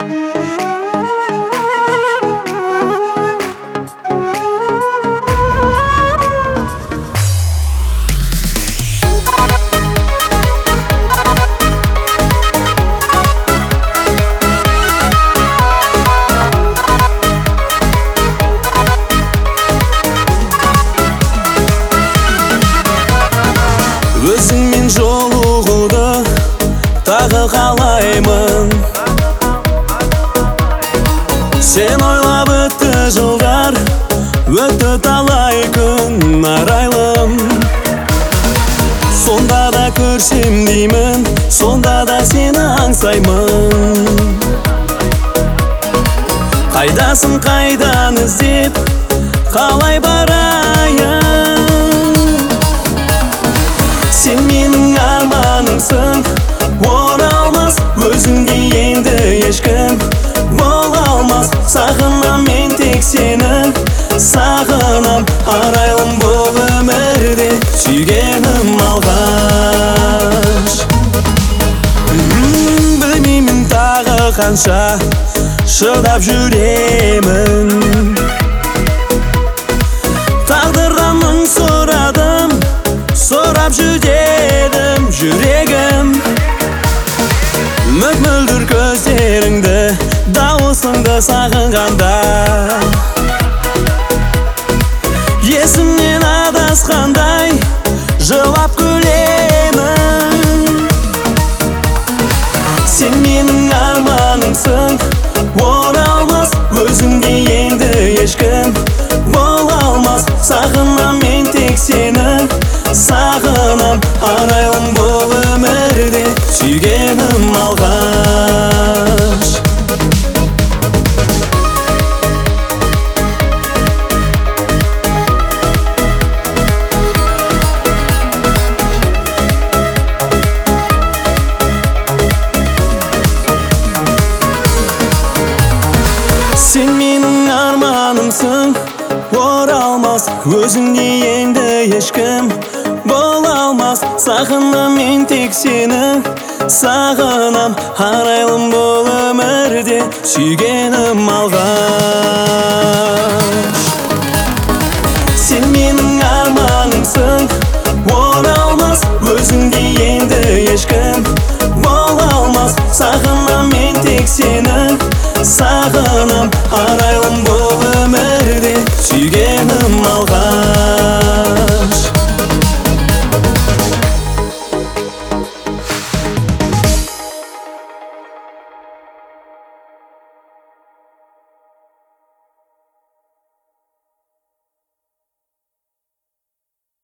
Өзіңмен жолығуды тағы қалаймын. Сен ойлап өтті жылдар, өтті талай күн арайлым. Сонда да көрсем деймін, сонда да сені аңсаймын. Қайдасың, қайдан іздеп, қалай барайын? Сен менің арманымсың, оралмас, өзіңде енді ешкім бола алмас. Сағынам мен тек сені, сағынам арайлым бұл өмірде сүйгенім алғаш. Білмеймін тағы қанша шыдап жүремін. Тағдырдан мың сұрадым, сұрап жүдедім жүрегім. Мөп-мөлдір көздеріңді, дауысыңды сағынғанда, есімнен адасқандай жылап күлемін. Сен менің арманымсың, оралмас, өзіңде енді ешкім бола алмас. Сағынам мен тек сені, сағынам арайлым бұл өмірде сүйгенім алғаш. Сен менің арманымсың, оралмас, өзіңде енді ешкім бола алмас. Сағынам мен тек сені, сағынам арайлым бұл өмірде сүйгенім алғаш. Сен менің арманымсың, оралмас, өзіңде енді ешкім бола алмас. Сағынам мен тек сені, сағынам